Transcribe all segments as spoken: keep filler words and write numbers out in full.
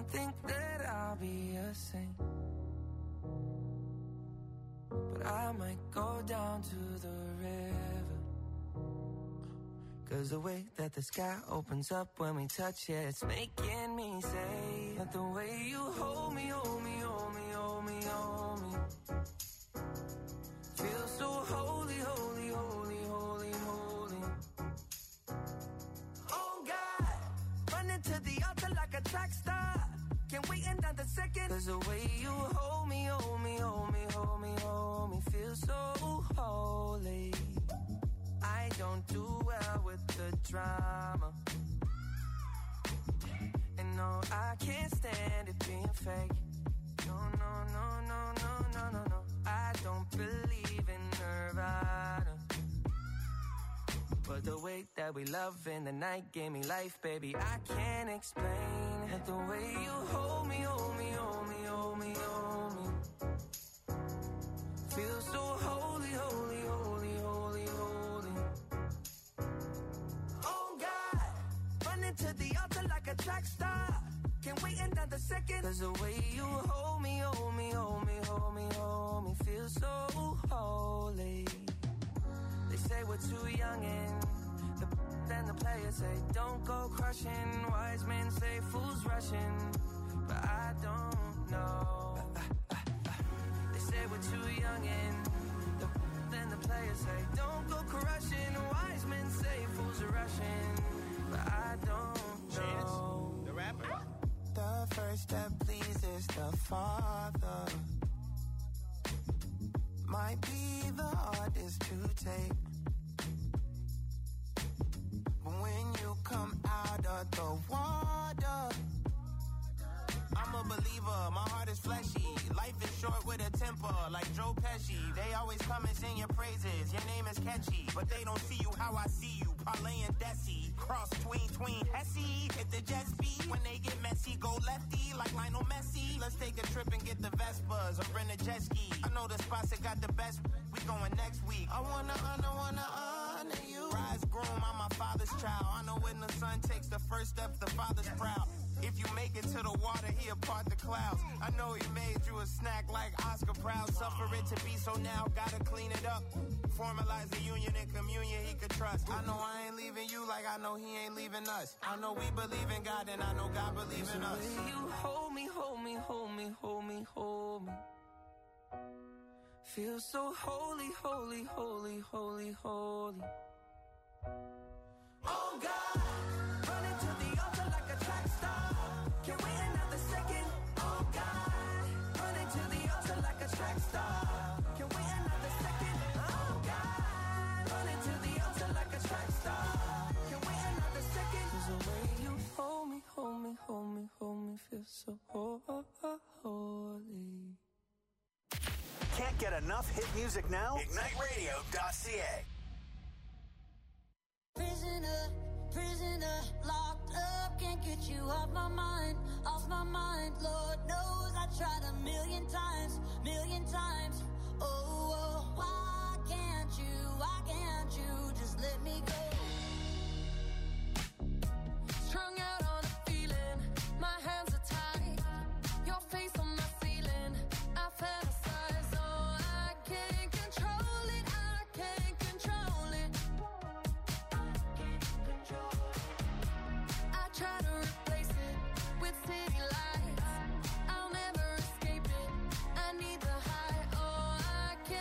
don't think that I'll be a saint, but I might go down to the river. Cause the way that the sky opens up when we touch it, it's making me say that the way you hold me, hold me, hold me, hold me, hold me, feel so holy, holy, holy, holy, holy. Oh God, running to the altar like a track star, can't wait another second. Cause the way you hold me, hold me, hold me, hold me, hold me, feel so holy. I don't do well with the drama, and no, I can't stand it being fake. No, no, no, no, no, no, no, no. I don't believe in Nirvana, but the way that we love in the night gave me life, baby. I can't explain that the way you hold me, hold me, hold me, hold me, hold me, feel so holy, holy, holy, holy, holy. Oh God, running to the altar like a track star, can't wait another second. Cause the way you hold me, hold me, hold me, hold me, hold me, feel so holy. They say we're too young and the, then the players say don't go crushing. Wise men say fools rushing, but I don't know. They say we're too young and the, then the players say don't go crushing. Wise men say fools are rushing, but I don't know. Chance, the rapper. The first step pleases the Father, might be the hardest to take, but when you come out of the water, I'm a believer, my heart is fleshy. Life is short with a temper, like Joe Pesci. They always come and sing your praises, your name is catchy, but they don't see you how I see you. Parlay and Desi, cross tween, tween, Hesse. Hit the jet speed, when they get messy, go lefty, like Lionel Messi. Let's take a trip and get the Vespas, or rent a jet ski. I know the spots that got the best, we going next week. I wanna honor, wanna honor you. Rise groom, I'm my father's child. I know when the son takes the first step, the father's proud. If you make it to the water, he'll part the clouds. I know he made you a snack like Oscar Proud. Suffer it to be, so now gotta clean it up. Formalize the union and communion he could trust. I know I ain't leaving you like I know he ain't leaving us. I know we believe in God and I know God believes in us. You hold me, hold me, hold me, hold me, hold me, feel so holy, holy, holy, holy, holy. Oh God, running to the altar like a track star, can't wait another second. Oh God, running to the altar like a track star, can't wait another second. Oh God, running to the altar like a track star, can't wait another second. Cause the way you hold me, hold me, hold me, hold me, feel so holy. Can't get enough hit music now? Ignite radio dot c a. Prisoner, prisoner, locked up, can't get you off my mind, off my mind. Lord knows I tried a million times, million times. Oh, oh, why can't you, why can't you just let me go? Strung out on a feeling, my hands are tied, your face on my ceiling, I fantasize. Oh, I can't control it, I can't control it. I try to replace it with city lights, I'll never escape it, I need the high. Oh, I can't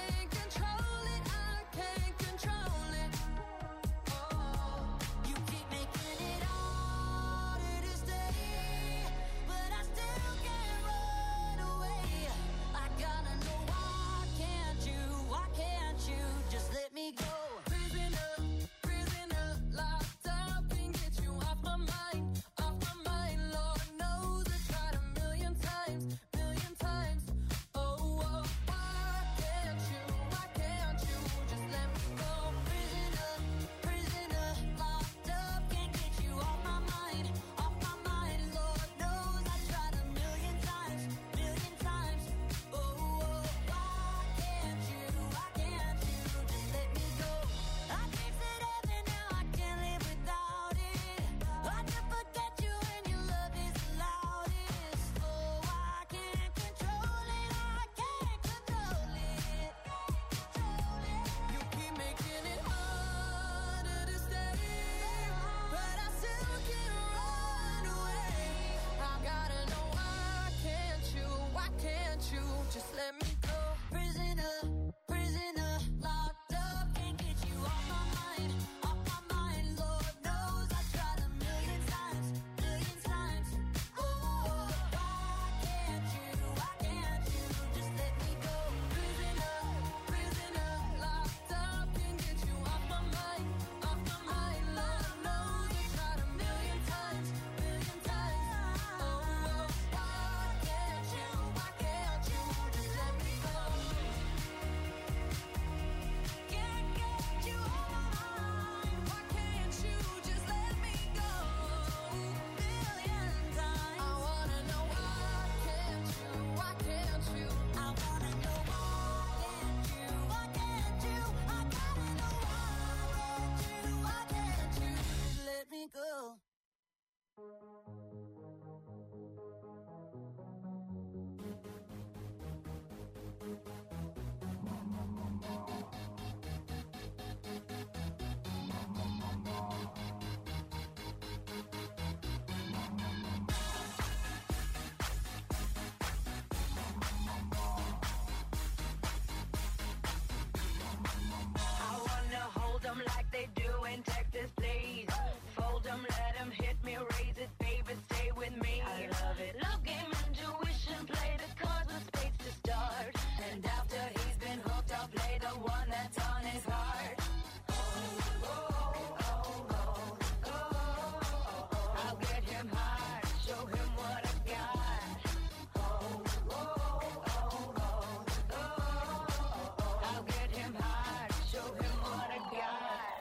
Like they do in Texas, please. Fold them, let them hit me, raise it, baby, stay with me. I love it. Love game, intuition, play the cards with spades to start. And after he's been hooked, I'll play the one that's on his heart. Oh, oh, oh, oh, oh, oh. I'll get him hard, show him what I got. Oh, oh, oh, oh, oh. I'll get him hard, show him what I got.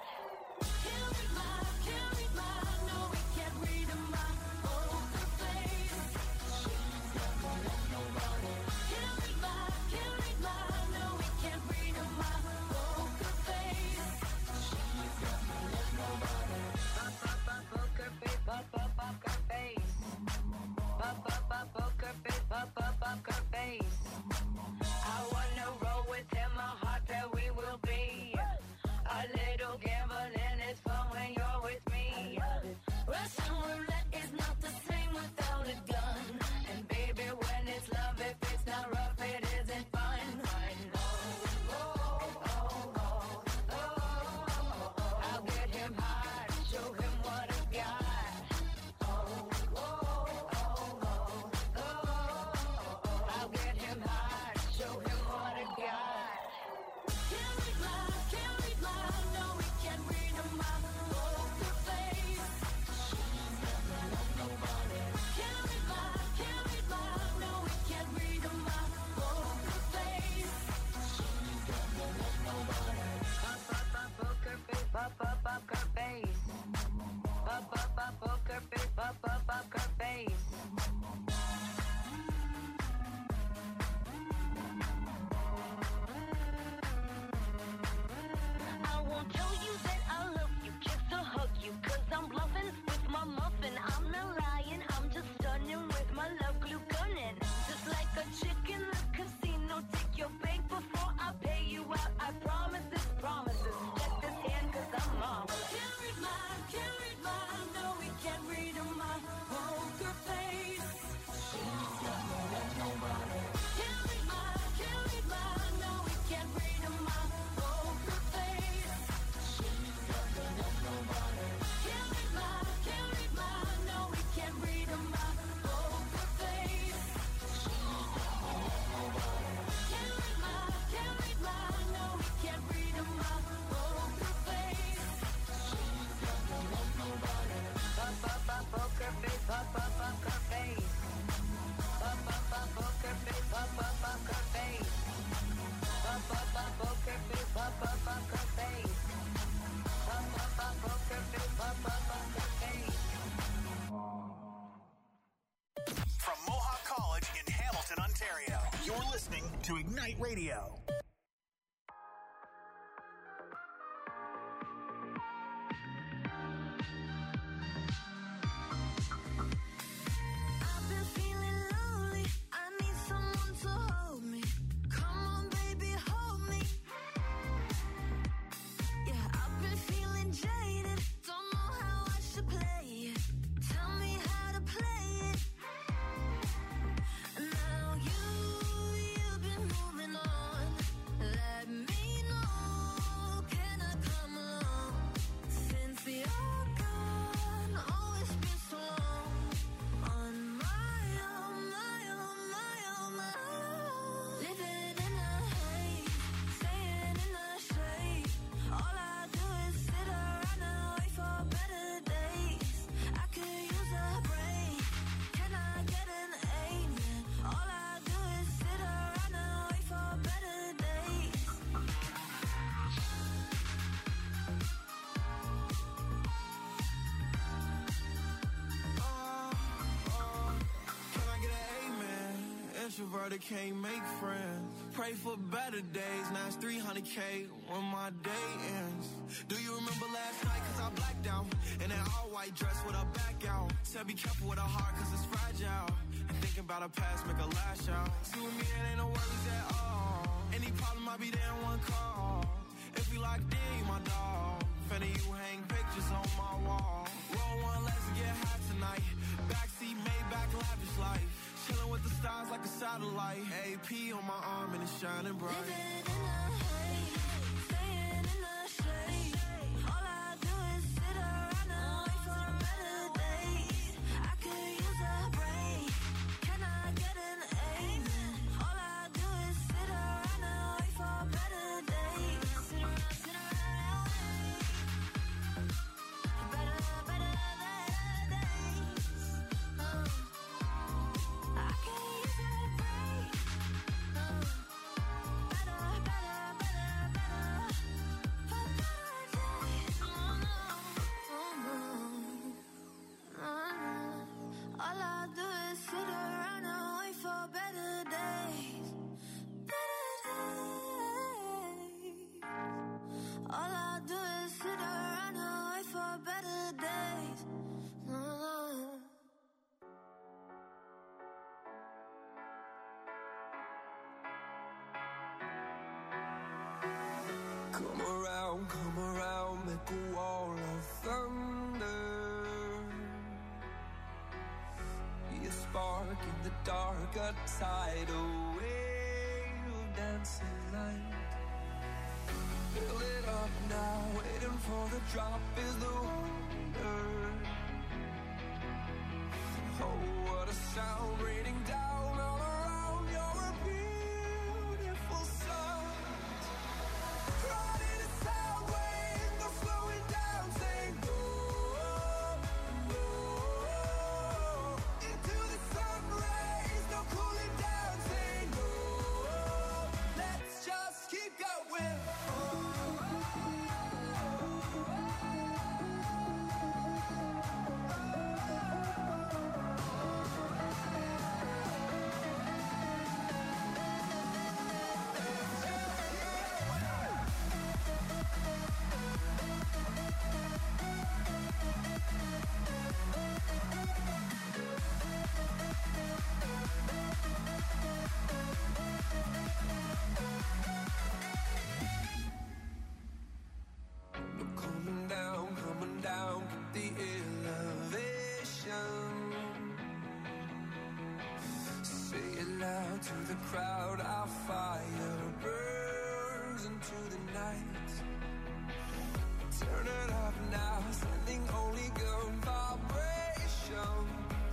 I wanna roll with him, a heart that we will be. A little gambling is fun when you're with me. Russian roulette is not the same without a gun. And baby, when it's love, if it's not rough, it isn't fun. Oh, oh, oh, oh, oh. I'll get him hard, show him what I got. Oh, oh, oh, oh, oh. I'll get him hard, show him what I got. Can't read my, can't read my, no, we can't read my poker face. She's never loved nobody. Can't read my, can't read my, no, we can't read my poker face. She's never loved nobody. Pop, pop, pop, poker face, pop, pop, pop, her face. Pop, pop, pop, poker face, pop, pop, pop, her face. I won't tell you that I love you just to hug you, cause I'm bluffing with my muffin. I'm not lying, I'm just stunning with my love glue gunning. Just like a chick in the casino, take your bank before I pay you out. I promise this, promises. Check this hand cause I'm mom. Can't read my, can't read my, no we can't read my poker face. She's never loved nobody. Can't read my, can't read my, no we can't read my poker face. She's never loved nobody. Can't read my, can't read my, no we can't read my poker face. She's never loved nobody. Can't read my, can't read my, no we can't read my poker face. She's never loved nobody. Pop, pop, pop, poker face, pop, pop, pop, her face. Pop, pop, pop, poker face, pop, pop, pop, her face. Pop, pop, pop, poker face, pop, pop, pop, her face. Pop, pop, pop, poker face, pop, pop, pop, her face. From Mohawk College in Hamilton, Ontario, you're listening to Ignite Radio. I've been feeling lonely. I need someone to hold me. Come on, baby, hold me. Yeah, I've been feeling jaded. Don't know how I should play it. Tell me how to play it. Now you, you've been moving on. Let me know. Can I come along? Since you're gone, oh, it's been so long. On my own, my own, my own, my own. Living in the haze, staying in the shade. All I do is sit around and wait for better days. I could use a break. Can I get an amen? All I do is sit around and wait for better days. Oh, oh, can I get an amen? Introverted can't make friends. Pray for better days. Now it's three hundred K when my day ends. Do you remember last night? Cause I blacked out. In an all white dress with a back out. said be careful with her heart, cause it's fragile. And thinking about her past make her lash out. See with me, it ain't no worries at all. Any problem, I'll be there in one call. If we locked in, you my dog. Finna you hang pictures on my wall. Roll one, let's get high tonight. Backseat, Maybach, lavish life. Chilling with the stars like a satellite. A P on my arm and it's shining bright. Living in a haze, staying in the shade. All I do is sit around and wait for better days. I could use a break. Can I get an amen? All I do is sit around and wait for better days. Sit around, sit around, better, better, better days. Uh. I can use a break. Uh, better, better, better, better, for better days. Oh no, oh no, oh no. All I do is sit around and wait for better days, better days. All I do is sit around and wait for better days. No, no. Come around, come around, make a wall of thunder. Be a spark in the dark, a tidal wave of dancing light. Fill it up now, waiting for the drop is the wonder. Oh, what a sound raining down all around. You're a beautiful sight. Riding a sound wave, no slowing down, saying go, go. Into the sun rays, no cooling down, saying go. Let's just keep going. Coming down, coming down, keep the elevation. Say it loud to the crowd, our fire burns into the night. Turn it up now, sending only good vibrations.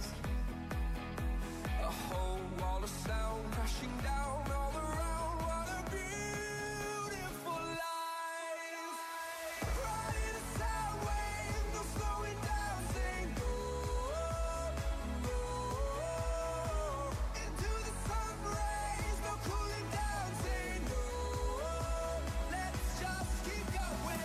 A whole wall of sound crashing down all around. What a beautiful life. Riding a sound wave, no slowing down, saying go, go. Into the sun rays, no cooling down, saying go. Let's just keep going.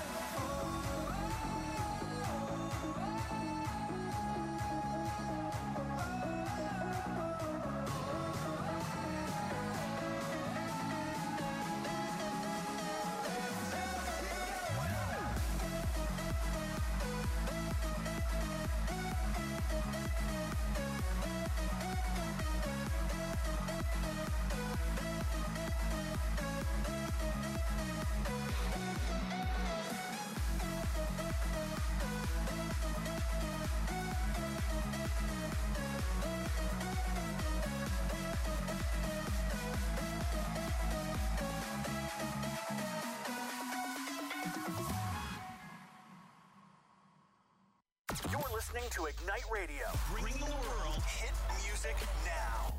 You're listening to Ignite Radio, bringing the world hit music now.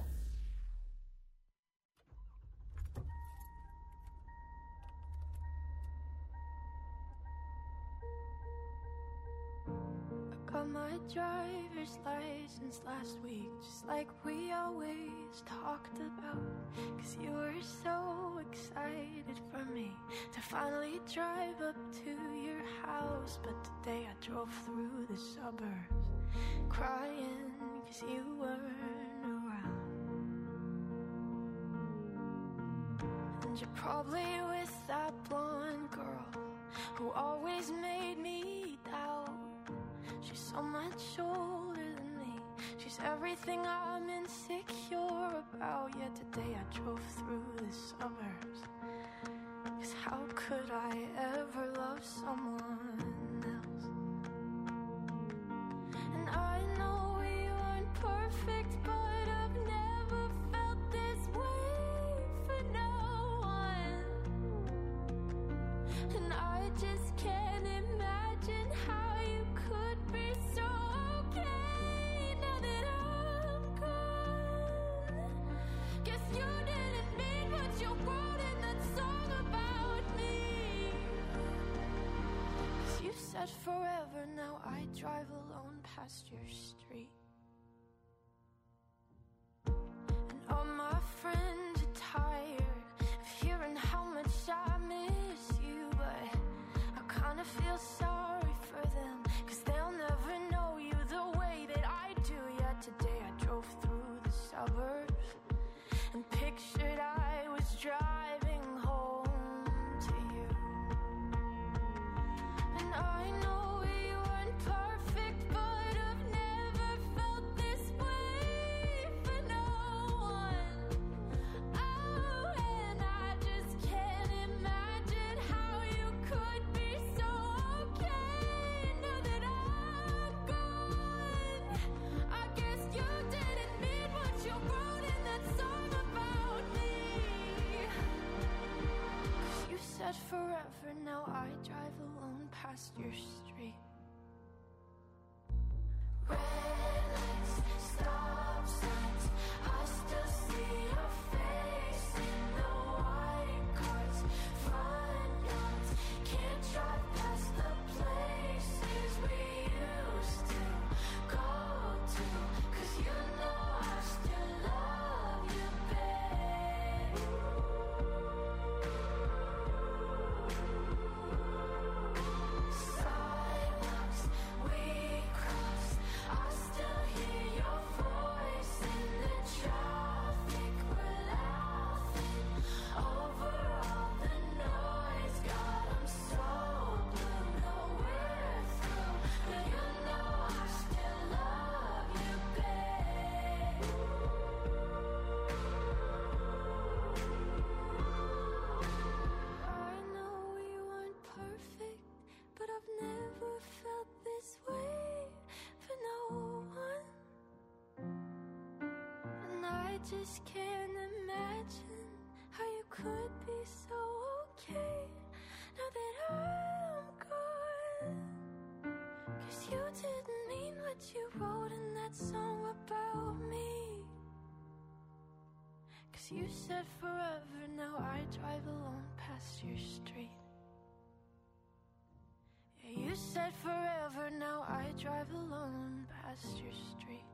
Got my driver's license last week, just like we always talked about. Cause you were so excited for me to finally drive up to your house. But today I drove through the suburbs crying cause you weren't around. And you're probably with that blonde girl who always made me doubt. She's so much older than me, something I'm insecure about. Yet today I drove through the suburbs. 'Cause how could I ever love someone else? And I know we weren't perfect, but I've never felt this way for no one. And I just can't imagine how you could be so okay now that I'm gone. Guess you didn't mean what you wrote in that song about me. 'Cause you said forever, now I drive alone past your street. And all my friends are tired of hearing how much I miss you, but I kinda feel sorry for them, 'cause they'll never know you the way that I do. Yet today I drove through the suburbs and pictured I was driving home to you. And I know we weren't perfect, but I've never felt this way for no one. Oh, and I just can't imagine how you could be so okay now that I'm gone. I guess you didn't mean what you wrote in that song about me. 'Cause you said forever, now I drive alone past your street. Red lights, stop signs, I still see your face in the white cars, front yards. Can't drive past the places we used to go to, 'cause you know I still love you, babe. Sidewalks we cross, I still hear your voice in the traffic. We're laughing over all the noise. God, I'm so blue, no we're through, but you know I still love you, babe. I know we weren't perfect, but I've never felt this way for no one. And I just can't imagine how you could be so okay now that I'm gone. 'Cause you didn't mean what you wrote in that song about me. 'Cause you said forever, now I drive alone past your street. Yeah, you said forever, now I drive alone past your street.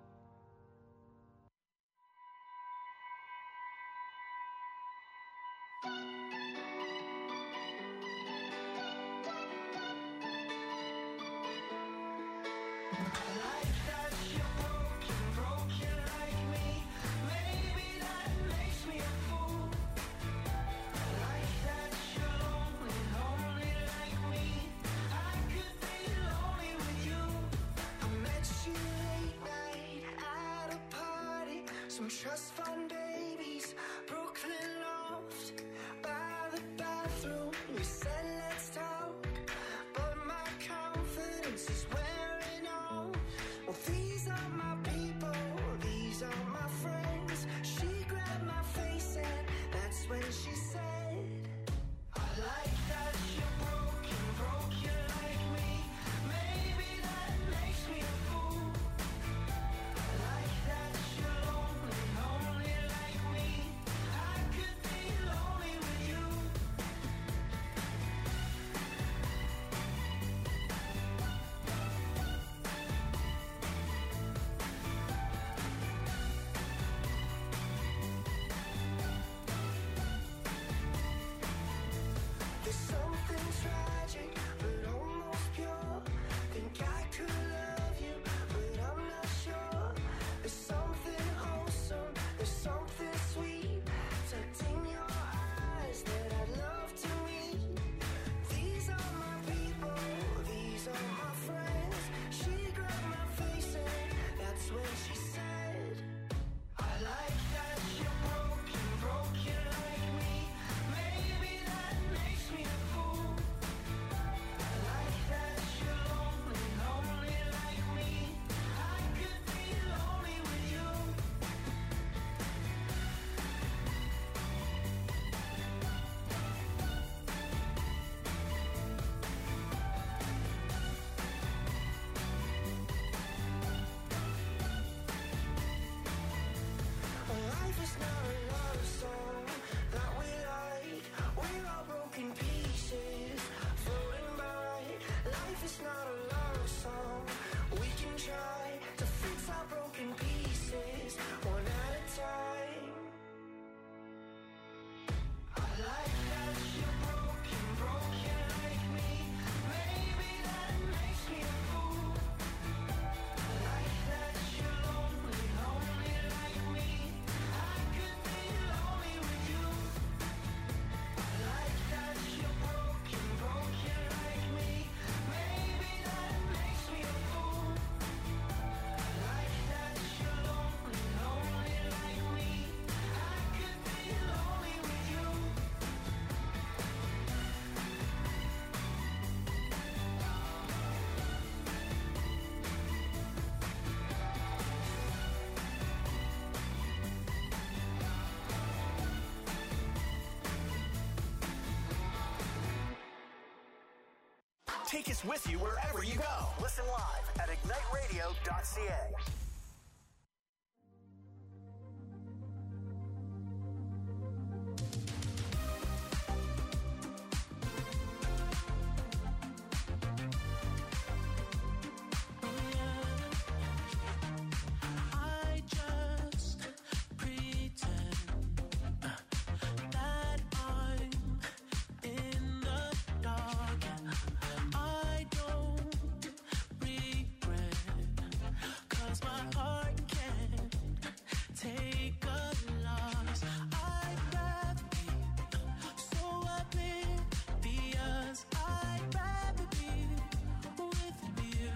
Trust fund babies, Brooklyn loft, by the bathroom. We said let's talk, but my confidence is wearing off. Well, these are my people, these are my friends. She grabbed my face and that's when she said, I like that you're broken, broken like me. Maybe that makes me a fool. I like that you're lonely, lonely like Life is not a love song that we like. We're all broken pieces floating by. Life is not a love song. We can try to fix our broken pieces one at a time. I like that you're broken, broken like me. Maybe that makes me a fool. I like that you're lonely, lonely like me. I could be lonely with you. I like that you're broken, broken like me. Maybe that makes me a fool. I like that you're lonely, lonely like me. I could be lonely with you. Take us with you wherever you go. Listen live at ignite radio dot c a. I just pretend that I'm in the dark. I don't regret, 'cause my heart can't take a loss. I'd rather be so oblivious. I'd rather be with you.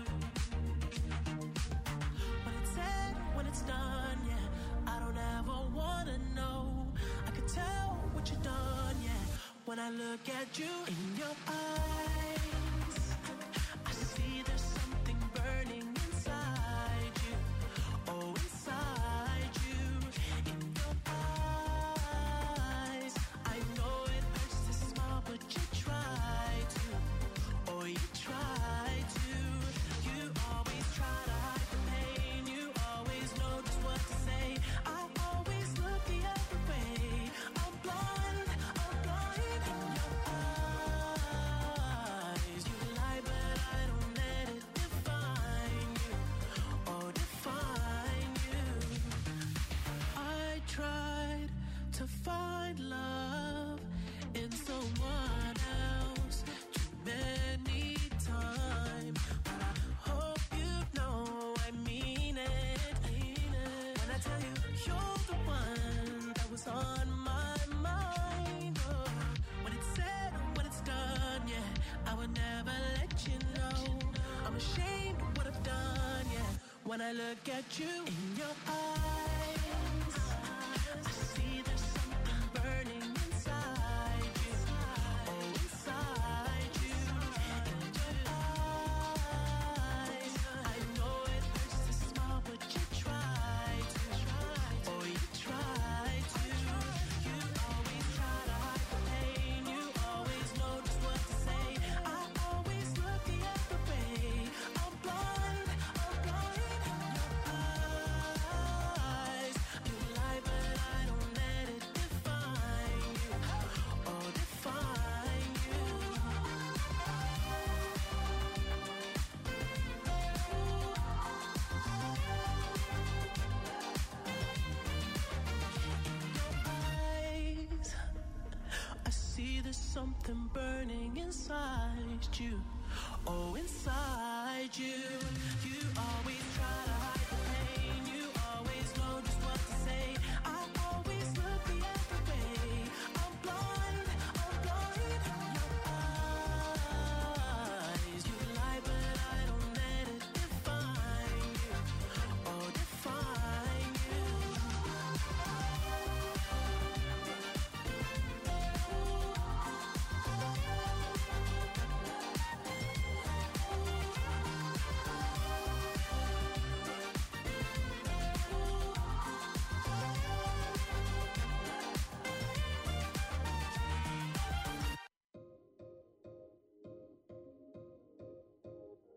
When it's said, when it's done, yeah, I don't ever wanna know. I could tell what you've done, yeah. When I look at you in your eyes, I see there's something burning inside you. Oh, inside you, in your eyes. I know it hurts to smile, but you try to. Oh, you try to. You always try to hide the pain. You always know just what to say. I always look the other way. I'm blind, I'm blind in your eyes. You lie, but I don't let it define you. Oh, define you. I tried to find love in someone else too many times, but I hope you know I mean it. When I tell you you're the one that was on my mind. Oh, when it's said, when it's done, yeah, I would never let you know. I'm ashamed of what I've done, yeah. When I look at you in your eyes, I see there's something burning inside you. Oh, inside you, in your eyes. I know it hurts to smile, but you try to. Oh, you try to. You always try to hide the pain. You always know just what to say. I always look the other way. I'm blind, I'm blind in your eyes. You lie, but I don't let it define you. Oh, define you. Eyes, I see there's something burning inside you. Oh, inside you. You always try to hide the pain. You always know just what to say. I always look the other way. I'm blind, I'm blind in your eyes. You lie, but I don't let it define you. Oh, define you.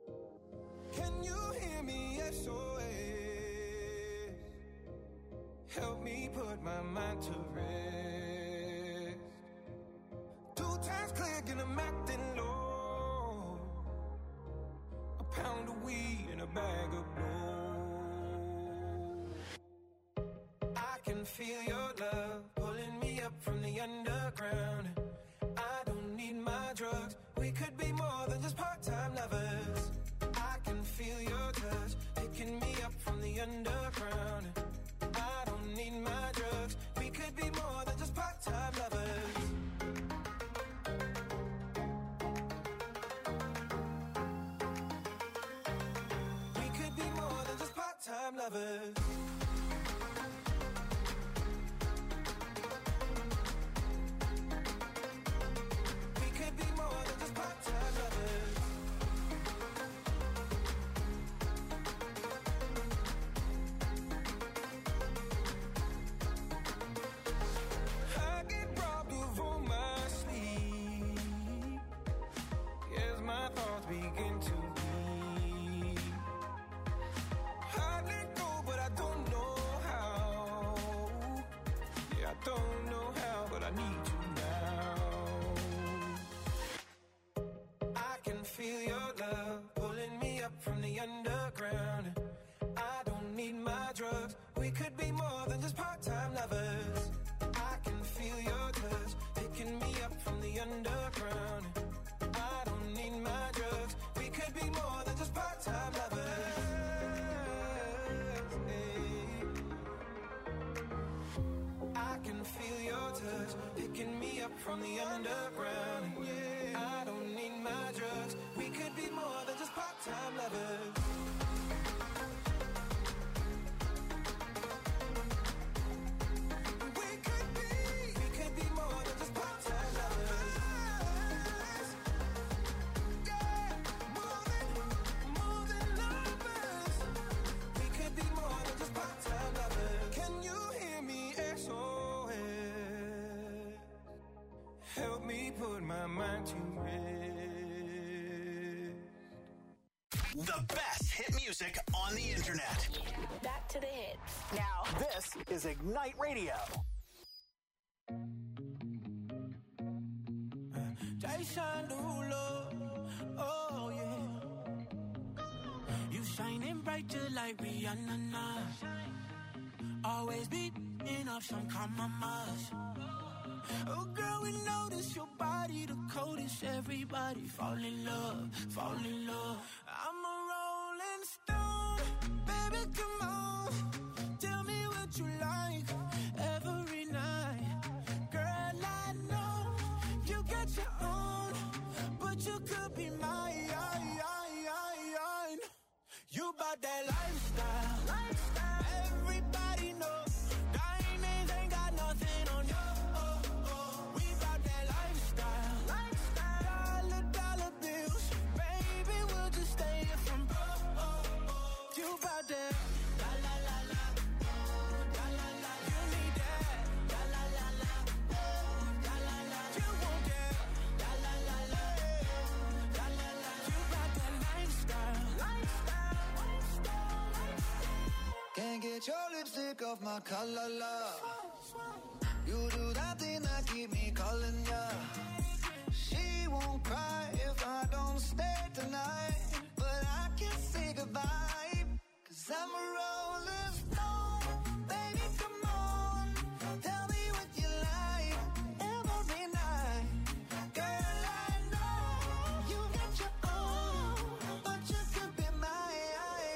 Can you hear me? S O S. help me put my mind to rest. Two times click and I'm acting low. A pound of weed and a bag of blow. I can feel your love pulling me up from the underground. I don't need my drugs. We could be more than just part-time lovers. I can feel your touch picking me up from the underground. I don't need my drugs. We could be more than just part-time lovers. We could be more than just part-time lovers. We could be more than just part-time lovers. I get robbed of all my sleep. Yes, my thoughts begin to leave. I let go, but I don't know how. Yeah, I don't know how, but I need you now. I can feel your love pulling me up from the underground. I don't need my drugs. We could be more than just part-time lovers. I can feel your touch picking me up from the underground. I don't need my drugs. We could be more than just part-time lovers. Hey. I can feel your touch picking me up from the underground. Yeah. I don't need my drugs. We could be more than just part-time lovers. We could be, we could be more than just part-time lovers. Yeah, more than, more than lovers. We could be more than just part-time lovers. Can you hear me, S O S? Help me put my mind to rest. The best hit music on the internet. Back to the hits. Now, this is Ignite Radio. Jason Derulo, oh yeah. You shining bright just like Rihanna now. Always beating up some compromise. Oh girl, we notice your body the coldest. Everybody fall in love, fall in love. I'm a rolling stone, baby, come on. Tell me what you like every night. Girl, I know you got your own, but you could be mine. You bout that lifestyle, lifestyle. Everybody knows diamonds ain't got nothing on you. Oh, oh. We bout that lifestyle, lifestyle. Dollar, dollar bills, baby, we'll just stay here from broke. Oh, oh. You bout that, la la la la, la la la. You need that, la la la la, la la la. You want that, la la la la, la la la. You bout that lifestyle, lifestyle. Can't get your lipstick off my collar, love. You do that thing that keep me calling ya. She won't cry if I don't stay tonight, but I can't say goodbye, 'cause I'm a rolling stone. Baby, come on, tell me what you like every night. Girl, I know you got your own, but you could be mine.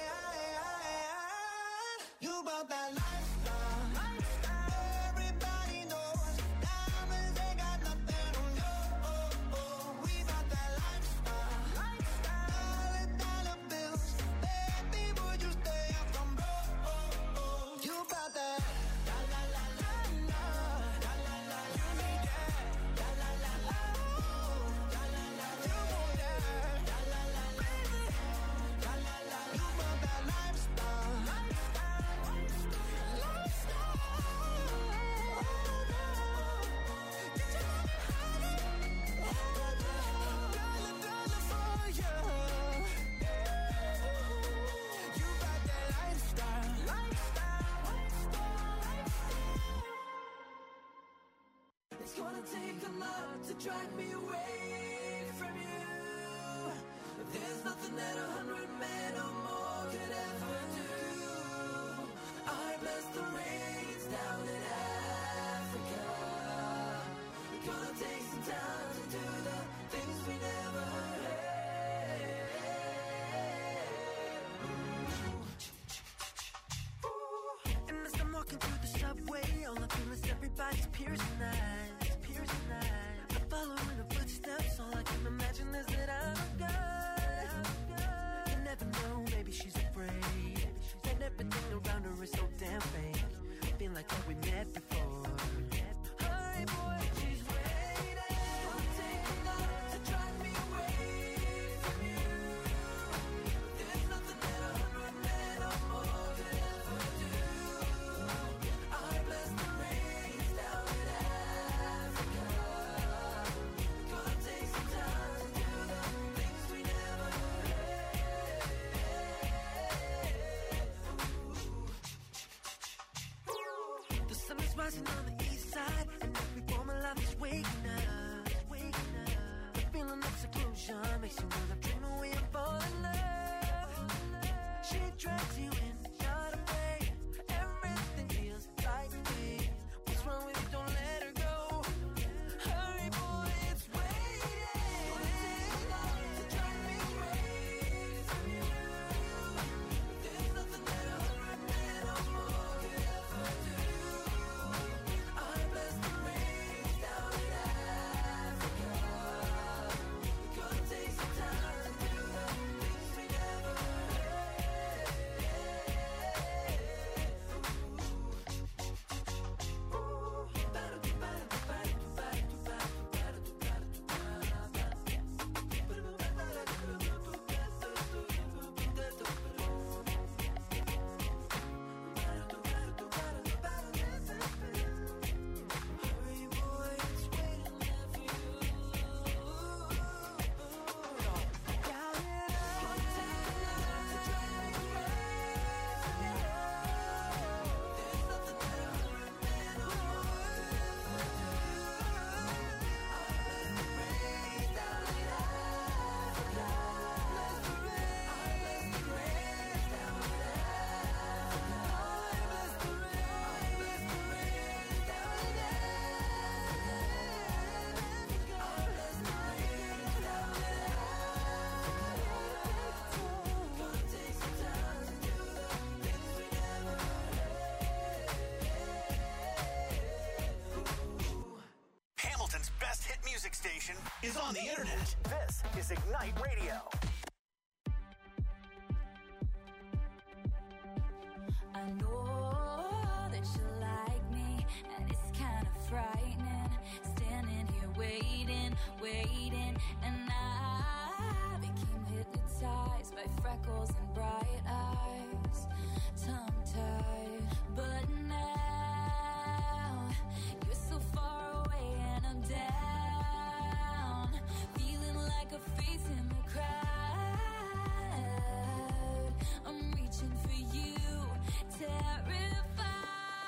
You about that lifestyle, lifestyle. Everybody knows diamonds ain't got nothing on you. Oh, oh. We about that lifestyle, lifestyle. Dollar, dollar bills, baby, would you stay up from broke? Oh, oh. You about that, la la la la la, la la la. You need that, la la la la, la la la. You want that, la la la la, la la la. You about that lifestyle, lifestyle. gonna take a lot to drag me away from you. There's nothing that a hundred men or more could ever do. I bless the rains down in Africa. We're gonna take some time to do the things we never had. And as I'm walking through the subway, all I feel is everybody's piercing eyes, piercing eyes. I follow in the footsteps, all I can imagine is that I'm a guy. You never know, maybe she's afraid, and everything around her is so damn fake. I feel like that we met before. Hi boy, she's waiting. Gonna take a lot to drive me away from you. There's nothing that a hundred men or more could ever do. I bless the rains down in Africa. Gonna take some time to do the things we never had. The sun is rising on the east side, and every form of life is waking up, waking up. The feeling of seclusion makes you wanna dream away and fall in love. She drags you in, not afraid. Everything feels like me. What's wrong with you? Don't let her go. Hurry, boy, it's waiting. Gonna take a lot to drive me away from you. There's nothing that a hundred men or more could ever do. I bless the rains down in Africa. Gonna take some time to do the things we never Hurry, boy, it's waiting there for you. Down and out. Gonna take a lot to drive me away from you. There's nothing that a hundred men or more could ever do. I bless the rains down in Africa. Bless the rains. I bless the rains down in Africa. I bless the rains. I bless the rains down in Africa. I bless the rains down in Africa. Gonna take some time to do the things we never had. Hamilton's best hit music station is on the internet. This is Ignite Radio. I know that you like me, and it's kind of frightening. Standing here waiting, waiting, and I became hypnotized by freckles and bright eyes, tongue-tied. But now you're so far away, and I'm down, feeling like a face in the crowd. I'm reaching for you,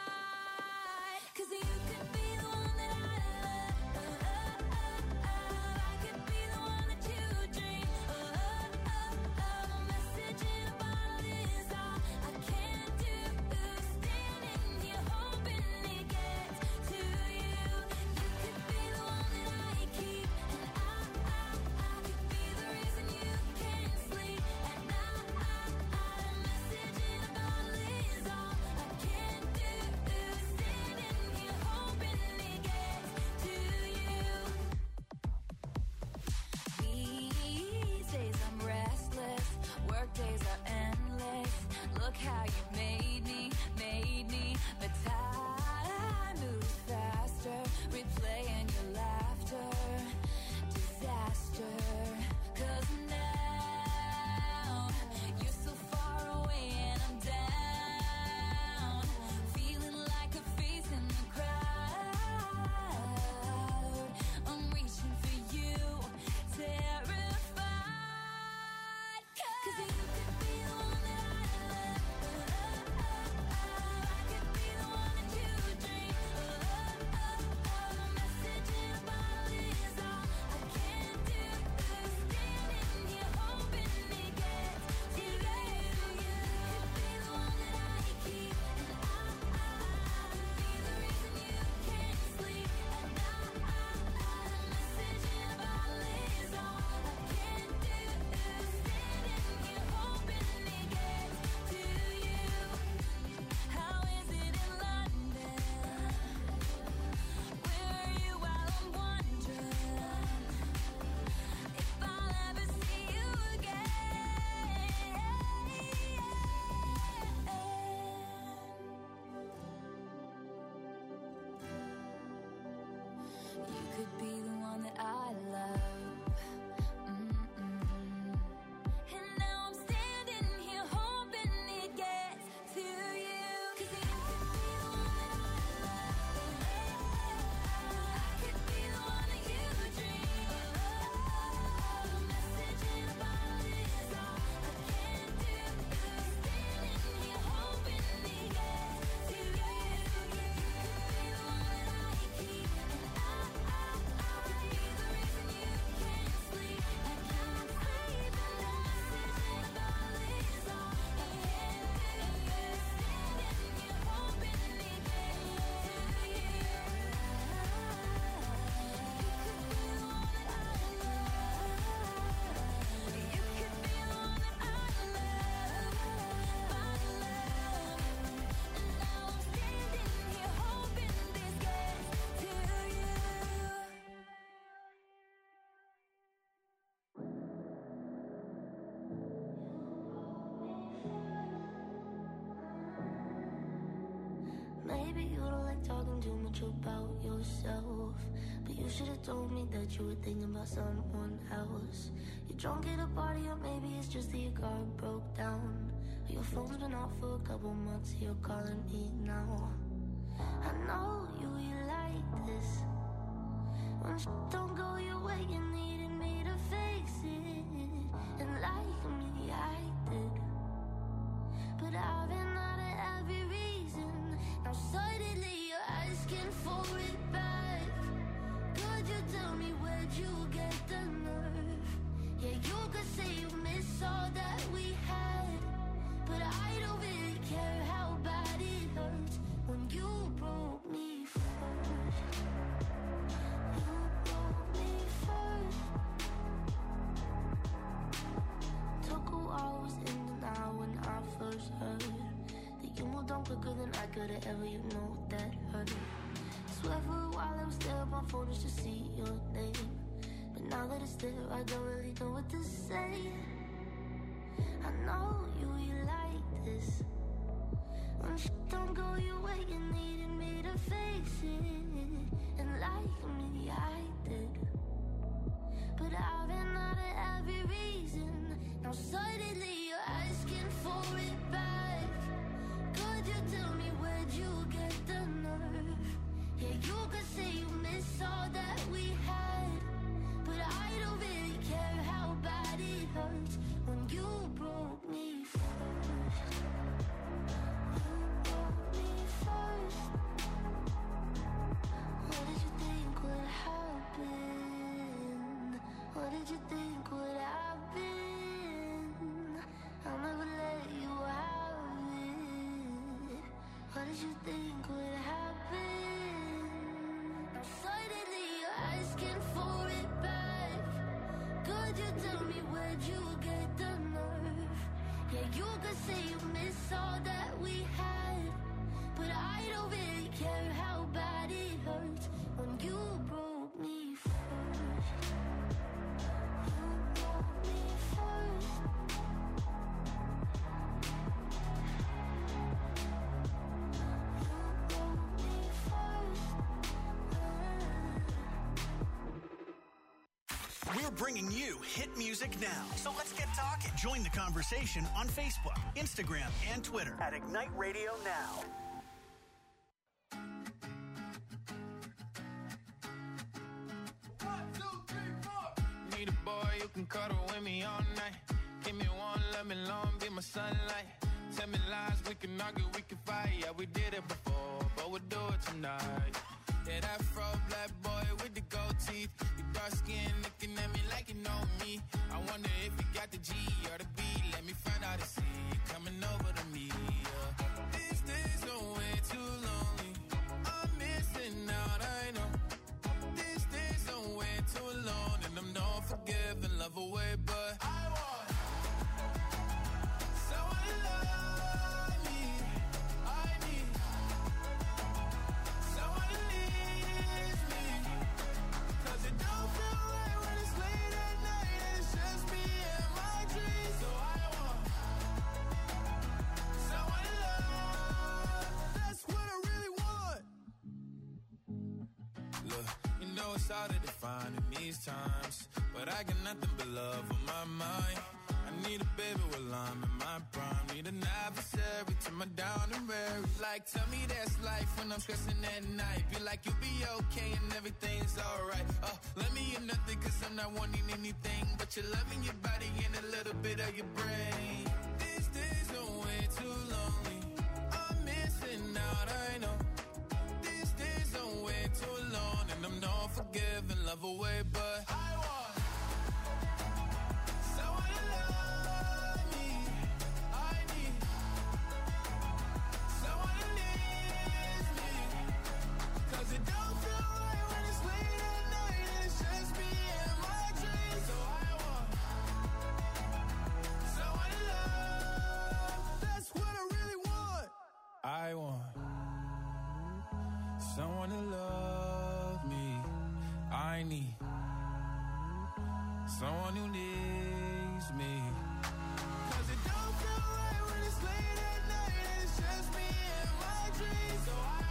terrified, 'cause you could be the one that I love. Maybe you don't like talking too much about yourself, but you should have told me that you were thinking about someone else. You're drunk at a party, or maybe it's just that your car broke down. Or your phone's been off for a couple months, you're calling me now. I know you, you like this. When sh- don't go your way, you needed me to fix it. And like me, I did. But I've been out of every reason. Now suddenly you're asking for it back. Could you tell me where'd you get the nerve? Yeah, you could say you miss all that we had, but I don't really care how bad it hurts when you broke me first. You broke me first. Took a while, was in denial when I first heard that you moved on quicker than I could have ever, you know that hurt. Swear for a while I was there on my phone just to see your name, but now that it's there I don't really know what to say. I know you, you like this. When sh- don't go your way, you needed me to fix it. And like me, I did. But I've been out of every reason. Now suddenly you're asking for it back. Could you tell me where'd you get the nerve? Yeah, you could say you miss all that we had, but I don't really care how bad it hurts when you broke me first. You broke me first. What did you think would happen? What did you think would happen? I'll never let you have it. What did you think would happen? Now suddenly you're asking for it back. Could you tell me where'd you get the nerve? Yeah, you could say you miss all that we had, but I don't really care how bad it hurts when you broke me first. You broke me first. You broke me first. We're bringing you hit music now. So let's get talking. Join the conversation on Facebook, Instagram, and Twitter at Ignite Radio Now. Need a boy you can cuddle with me all night. Give me one, let me long, be my sunlight. Tell me lies, we can argue, we can fight. Yeah, we did it before, but we'll do it tonight. Yeah, that fro black boy with the gold teeth. Your dark skin looking at me like you know me. I wonder if you got the G or the B. Let me find out and see you coming over to me. Yeah. These days are way too lonely. I'm missing out, I know. These days are way too alone, and I'm not forgiving, love away, but I want someone to love me. I need someone to leave me, 'cause it don't feel right when it's late at night and it's just me and my dreams. So I want someone to love. That's what I really want. Look, you know it's hard to define in these times, but I got nothing but love on my mind. I need a baby while I'm in my prime. Need an adversary to my down and weary. Like, tell me that's life when I'm stressing at night. Be like, you'll be okay and everything's alright. Uh, let me in nothing, 'cause I'm not wanting anything but your love in your body and a little bit of your brain. These days are way too lonely. I'm missing out, I know. These days are way too alone, and I'm not forgiving, love away, but I want someone to love me. I need someone to leave me, 'cause it don't feel right when it's late at night and it's just me and my dreams. So I want someone to love. That's what I really want. I want someone to love me. I need someone who needs me, 'cause it don't feel right when it's late at night and it's just me and my dreams. So I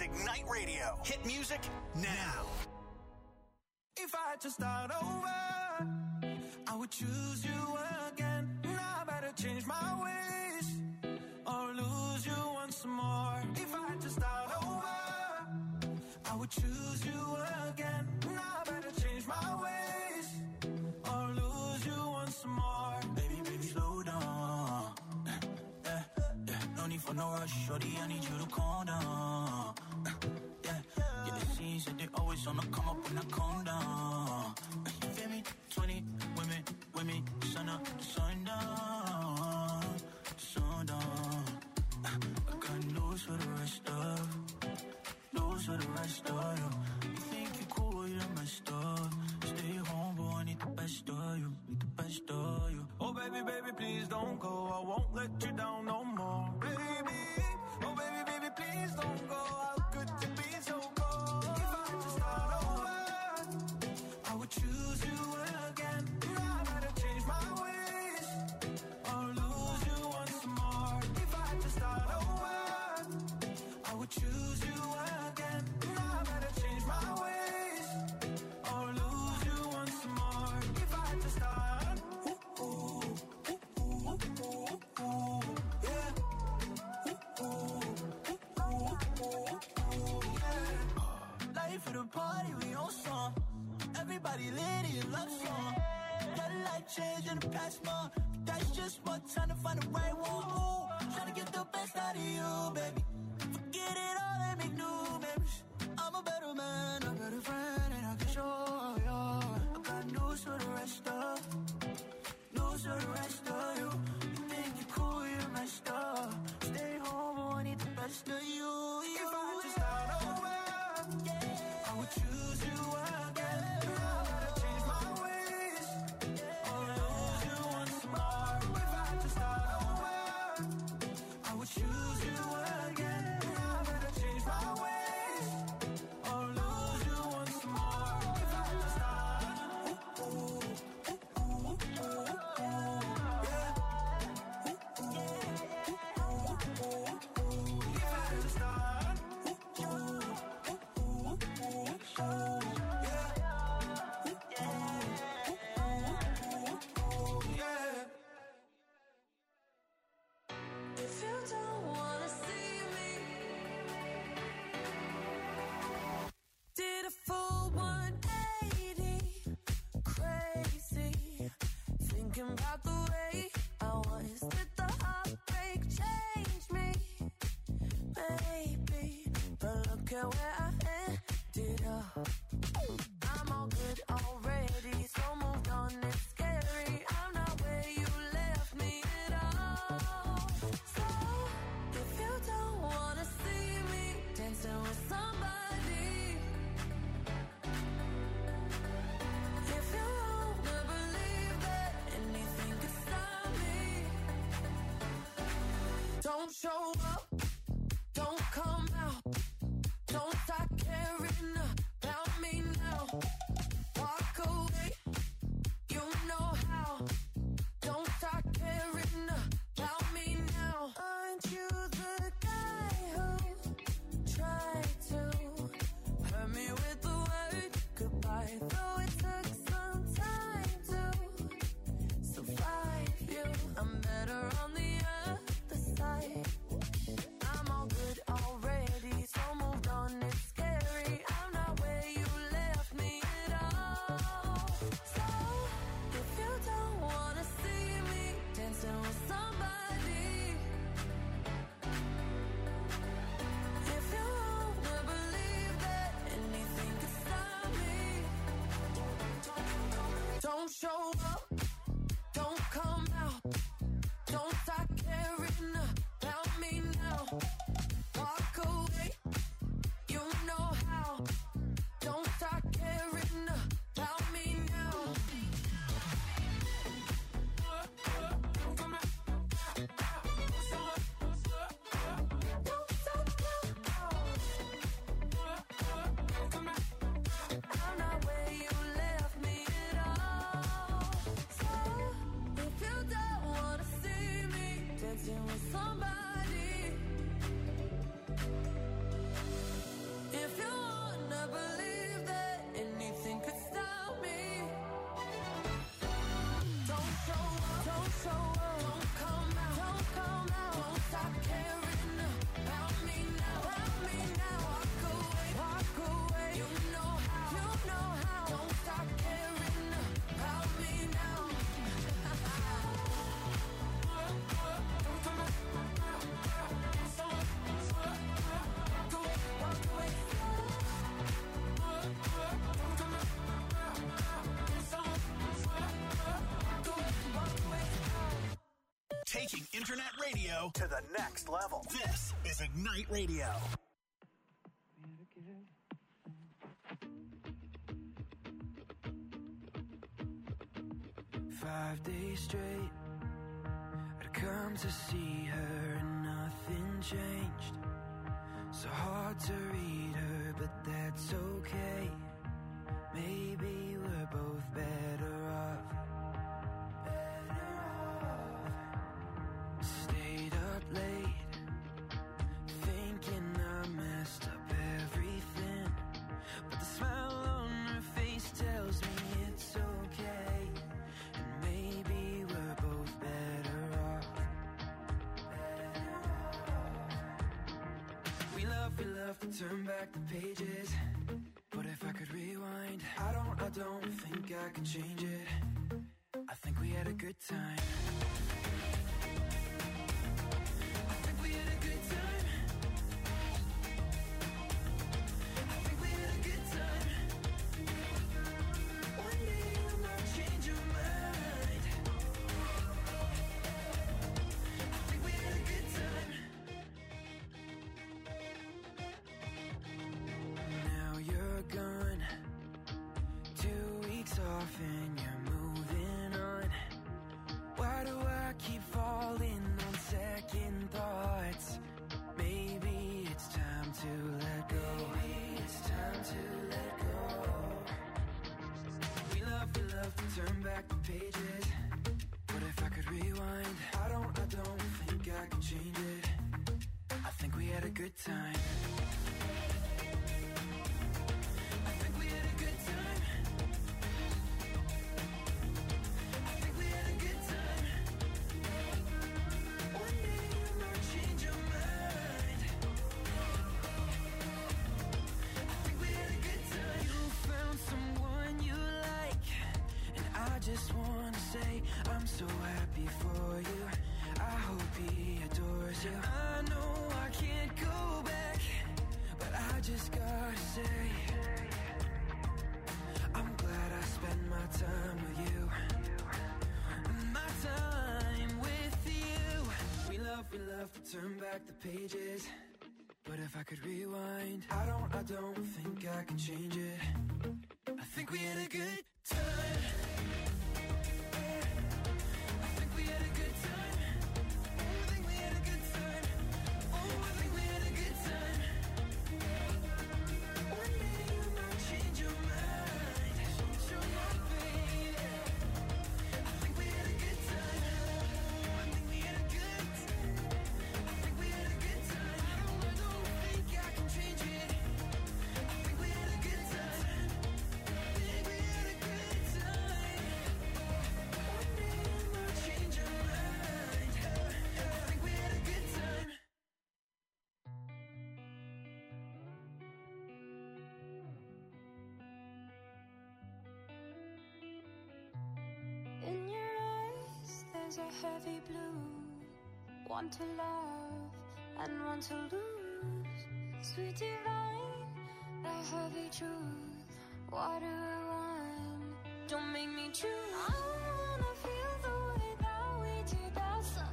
Ignite Radio. Hit music now. If I had to start over, I would choose you again. Now I better change my ways or lose you once more. If I had to start over, I would choose you again. Now I better change my ways or lose you once more. Baby, baby, slow down. Yeah, yeah, no need for no rush, shorty, I need you to calm down. Yeah, yeah, it seems that they always on the come up when I calm down. You feel me? twenty women, women, sun up, sun down, sun down. I got news for the rest of, news for the rest of you. You think you cool, you're messed up. Stay home, boy, I need the best of you, need the best of you. Oh baby, baby, please don't go, I won't let you down no more. Baby, oh baby, baby, please don't go. How could you be so cold? If I had to start over, I would choose you again. Now I gotta change my ways or lose you once more. If I had to start over, I would choose you again. Now I gotta change my ways or lose you once more. If I had to start, ooh, ooh, ooh, ooh, ooh, ooh, yeah. Ooh, ooh, ooh, ooh, ooh, yeah. Life of the party, we on song. Everybody lit in love song. Got a life change in the past month. That's just one time to find the right one. Ooh, trying to get the best out of you, baby. Forget it all and make new memories. I'm a better man, a better friend, and I can show you. I got news for the rest of, news for the rest of you. You think you're cool, you're messed up. Stay home, but I need the best of you. If I had to start over, I would choose you again. Now I gotta change my ways or lose you once more. If I had to start over, I would choose you again. Now I gotta change my ways or lose you once more. If I had to start, ooh, ooh, ooh, ooh, ooh, yeah. Ooh, ooh, ooh, ooh, ooh. If I had to start, ooh, ooh, ooh, ooh, ooh, ooh, yeah. If you don't wanna see me, did a full one eighty, crazy, thinking about the way I was. Did the heartbreak change me? Maybe, but look at where I ended up. I'm all good already, so moved on, it's scary. I'm not where you left me at all. So, if you don't wanna see me dancing with somebody, if you wanna believe that anything could stop me, don't show up, don't come out, don't start caring about me. Taking internet radio to the next level. This is Ignite Radio. Five days straight, I'd come to see her and nothing changed. So hard to read her, but that's okay. Maybe we're both better off. Better off. Stayed up late, thinking I messed up everything. But the smile on her face tells me it's okay. And maybe we're both better off. Better off. We love, we love to turn back the pages. But if I could rewind, I don't, I don't think I could change it. I think we had a good time. I think we had a good time. I think we had a good time. One day you might change your mind. I think we had a good time. Now you're gone, two weeks off and you're moving on. Why do I keep falling on second thoughts? Maybe it's time to let go. Maybe it's time to let go. We love, we love to turn back the pages. But if I could rewind, I don't, I don't think I could change it. I think we had a good time. I think we had a good time. I think we had a good time. One day you might change your mind. I think we had a good time. You found someone you like, and I just wanna say I'm so happy for you. I hope he adores you. I know I can't go back, but I just gotta say I'm glad I spent my time with you. My time with you. We love, we love to turn back the pages. But if I could rewind, I don't, I don't think I can change it. I think we had a good time. I think we had a good time. Oh, I think we had a good time. Oh, I think we had a good time. One day you might change your mind. Change your mind, baby. I think we had a good time. I think we had a good time. I think we had a good time. I don't, I don't think I can change it. I think we had a good time. I think we had a good time. One day you might change your mind. I think we had a good time. In your eyes, there's a heavy blue. One to love and one to lose. Sweet divine, the heavy truth. What do I want? Don't make me choose. I wanna feel the way that we did that